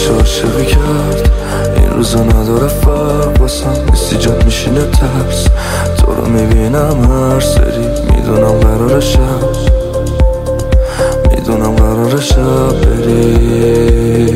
نمیشه عاشقی کرد، این روزا نداره فرق واسم، نیستی جات میشینه ترس. تو رو میبینم هر سری، میدونم قراره شب، میدونم قراره شب بری.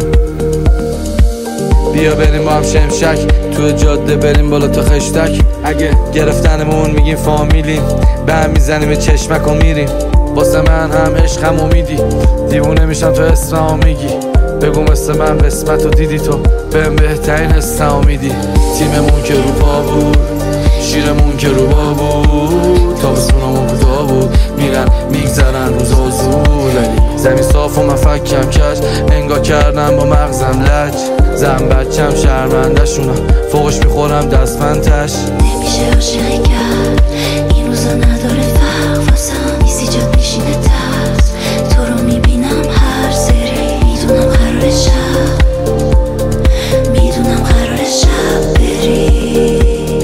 بیا بریم با هم شمشک، تو جاده بریم بالا تا خشتک. اگه گرفتنمون میگیم فامیلیم، به هم میزنیم به چشمک و میریم. واسه من هم عشقم امیدی، دیوونه میشم تو اسمم میگی. بگو مثل من قسمت رو دیدی تو، بهم بهترین حسم میدی. تیممون که رو پا بود، شیرمون که رو با بود، تابستونمون کوتاه بود، میرن میگذرن روزا زود. زمین صاف و من فکم کش، انگار کردم با مغزم لج. زن بچم شرمنده شونم، فوقش میخورم دستمندش. نمیشه عاشقی کرد، این روزا نداره فرق واسم، نیستی جات میشینه ترس. تو رو میبینم هر سری، میدونم قراره شب، میدونم قراره شب بری.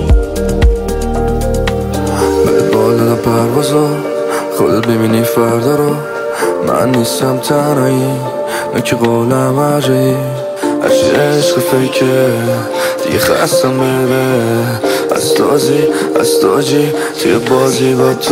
بهت بالا پروازا، خودت ببینی فردا رو. من نیستم تنهایی، نه که قولم عجایی. هرچی عشق فیکه دیگه خستم بره، از تاجی توی بازی با تو.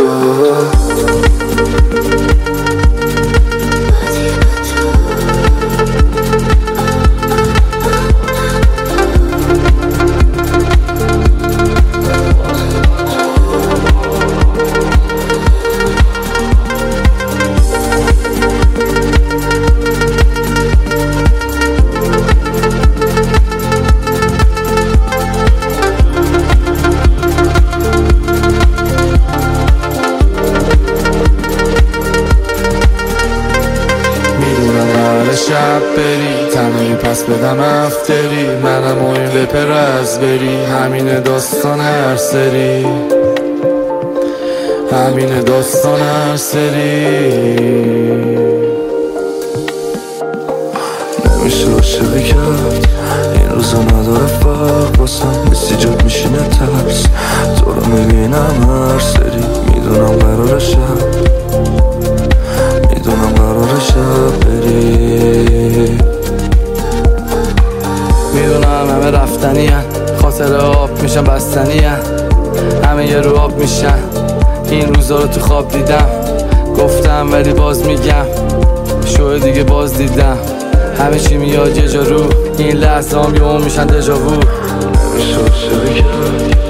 شب بری تنهایی پس بدم افتری، منم و این وپر از بری. همین داستان هر سری، همین داستان هر سری. نمیشه عاشقی کرد، این روزا نداره فرق واسم، نیستی جات میشینه ترس. تو رو میبینم هر سری، میدونم قراره شب، میدونم قراره شب بری. میدونم همه رفتنی هن، خاطر آب میشن بستنی هن، همه یه رو آب میشن. این روزا رو تو خواب دیدم، گفتم ولی باز میگم، شو دیگه باز دیدم. همه چی میاد یه جا رو، این لحظه هم یه میشن دژاوو. نمیشه عاشقی کرد.